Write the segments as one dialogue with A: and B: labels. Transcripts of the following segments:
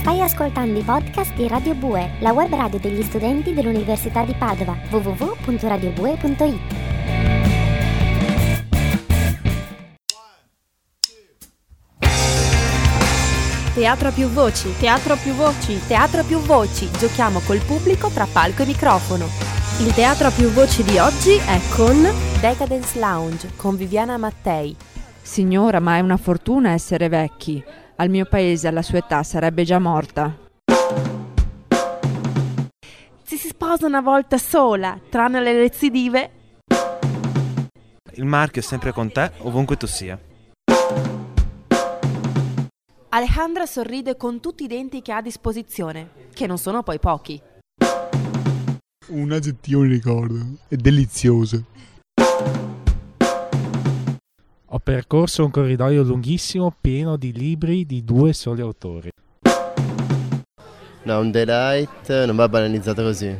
A: Stai ascoltando i podcast di Radio Bue, la web radio degli studenti dell'Università di Padova, www.radiobue.it.
B: Teatro a più voci, teatro a più voci, teatro a più voci. Giochiamo col pubblico tra palco e microfono. Il teatro a più voci di oggi è con Decadence Lounge, con Viviana Mattei.
C: Signora, ma è una fortuna essere vecchi. Al mio paese, alla sua età, sarebbe già morta.
B: Si sposa una volta sola, tranne le rezidive.
D: Il marchio è sempre con te, ovunque tu sia.
B: Alejandra sorride con tutti i denti che ha a disposizione, che non sono poi pochi.
E: Un aggettivo ricordo, è delizioso.
F: Ho percorso un corridoio lunghissimo pieno di libri di 2 soli autori.
G: No, un daylight non va banalizzato così.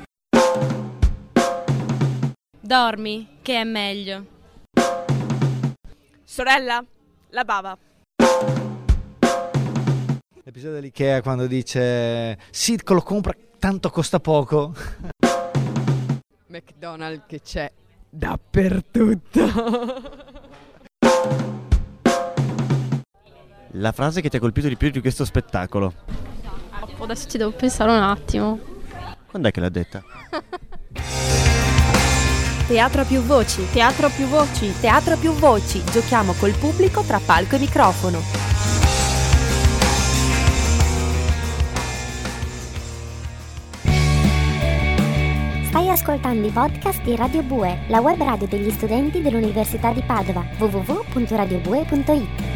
H: Dormi, che è meglio.
B: Sorella, la bava.
I: L'episodio dell'Ikea quando dice sì, lo compra, tanto costa poco.
C: McDonald's che c'è dappertutto.
D: La frase che ti ha colpito di più di questo spettacolo?
H: Adesso ci devo pensare un attimo.
D: Quando è che l'ha detta?
B: Teatro a più voci, teatro a più voci, teatro a più voci. Giochiamo col pubblico tra palco e microfono.
A: Stai ascoltando i podcast di Radio Bue, la web radio degli studenti dell'Università di Padova, www.radiobue.it.